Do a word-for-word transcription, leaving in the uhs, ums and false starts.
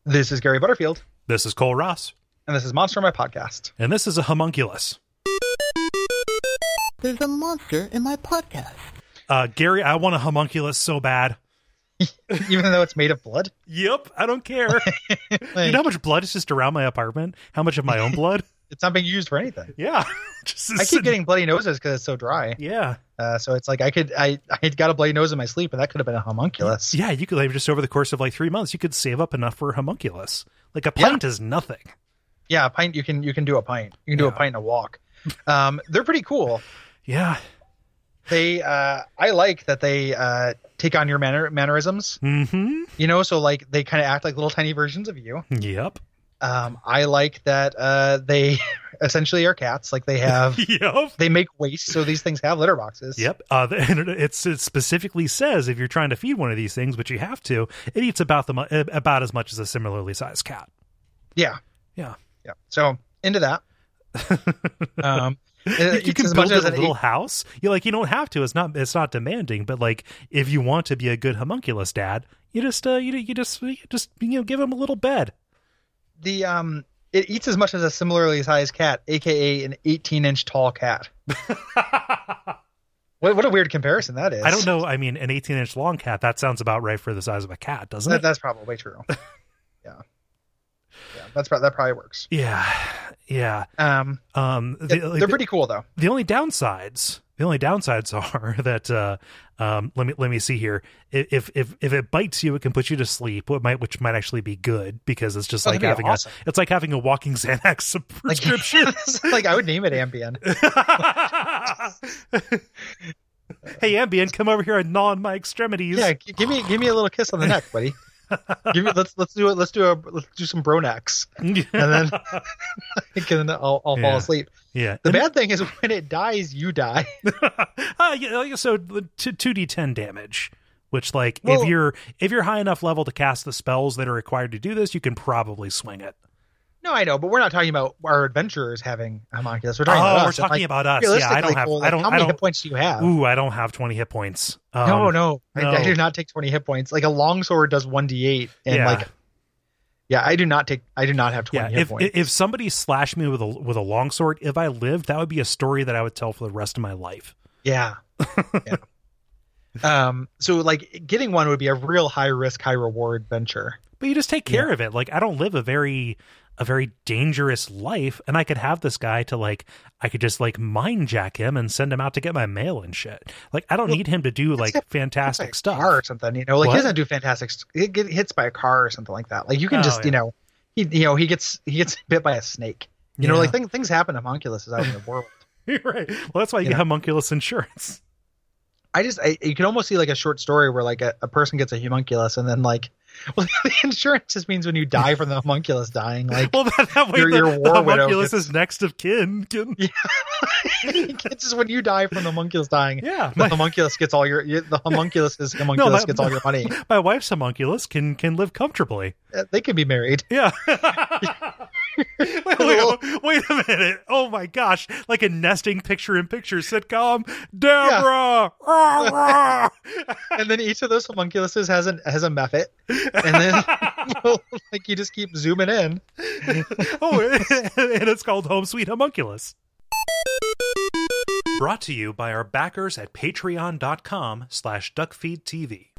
This is Gary Butterfield. This is Cole Ross. And this is Monster My Podcast. And this is a homunculus. There's a monster in my podcast. Uh, Gary, I want a homunculus so bad. Even though it's made of blood? Yep, I don't care. Like, you know how much blood is just around my apartment? How much of my own blood? It's not being used for anything. Yeah. just I keep getting bloody noses because it's so dry. Yeah. Uh, so it's like I could, I, I got a bloody nose in my sleep, and that could have been a homunculus. Yeah, you could, like, just over the course of like three months, you could save up enough for a homunculus. Like a pint yeah. is nothing. Yeah, a pint, you can you can do a pint. You can do yeah. a pint and a walk. Um, they're pretty cool. Yeah. They, uh, I like that they uh, take on your manner mannerisms. Mm-hmm. You know, so like they kind of act like little tiny versions of you. Yep. Um, I like that uh, they essentially are cats. Like they have, yep. they make waste, so these things have litter boxes. Yep. Uh, and it's, it specifically says if you're trying to feed one of these things, which you have to, it eats about the about as much as a similarly sized cat. Yeah. Yeah. Yeah. So into that. um, you, you can build a little eight- house. You like you don't have to. It's not. It's not demanding. But like, if you want to be a good homunculus dad, you just uh, you you just you just you know give him a little bed. The um, it eats as much as a similarly sized cat, aka an eighteen inch tall cat. what what a weird comparison that is. I don't know. I mean, an eighteen inch long cat. That sounds about right for the size of a cat, doesn't that, it? That's probably true. Yeah. Yeah, that's that probably works. Yeah, yeah. Um, um, the, the, like, they're pretty cool though. The only downsides, the only downsides are that uh, um, let me let me see here. If if if it bites you, it can put you to sleep. What might which might actually be good because it's just oh, like having awesome. a it's like having a walking Xanax prescription. Like, like I would name it Ambien. Hey Ambien, come over here and gnaw on my extremities. Yeah, give me give me a little kiss on the neck, buddy. Give me, let's let's do it. Let's do a let's do some Bronax, and then and then I'll, I'll yeah. fall asleep. Yeah. The bad thing is when it dies, you die. uh, yeah, so two d ten damage, which like well, if you're if you're high enough level to cast the spells that are required to do this, you can probably swing it. No, I know, but we're not talking about our adventurers having homunculus. We're talking oh, about we're us. talking like, about us. Yeah, I don't have. Cool, like, I don't. How many I don't, hit points do you have? Ooh, I don't have twenty hit points. Um, no, no, no. I, I do not take twenty hit points. Like a longsword does one d eight, and yeah. like, yeah, I do not take. I do not have twenty yeah, hit if, points. If somebody slashed me with a with a longsword, if I lived, that would be a story that I would tell for the rest of my life. Yeah. yeah. Um. So like, getting one would be a real high risk, high reward venture. But you just take care yeah. of it. Like I don't live a very. a very dangerous life, and I could have this guy to like I could just like mind jack him and send him out to get my mail and shit. Like I don't well, need him to do like a, fantastic like stuff car or something, you know, like what? he doesn't do fantastic he get hits by a car or something like that. Like you can oh, just yeah. you know he you know he gets he gets bit by a snake, you yeah. know, like things things happen to homunculuses out in the world. Right, well that's why you, you get know? homunculus insurance. I just I, you can almost see like a short story where like a, a person gets a homunculus and then like well the insurance just means when you die from the homunculus dying, like well that, that way your, the, your the war homunculus gets, is next of kin, kin. Yeah. It's just when you die from the homunculus dying, yeah the my, homunculus gets all your the homunculus is homunculus no, my, gets all your money. My wife's homunculus can can live comfortably. They can be married. Yeah. wait, wait, wait a minute. Oh my gosh. Like a nesting picture in picture sitcom. Deborah. Yeah. And then each of those homunculuses has a has a method. And then like you just keep zooming in. Oh, and it's called Home Sweet Homunculus. Brought to you by our backers at patreon.com slash duckfeedtv.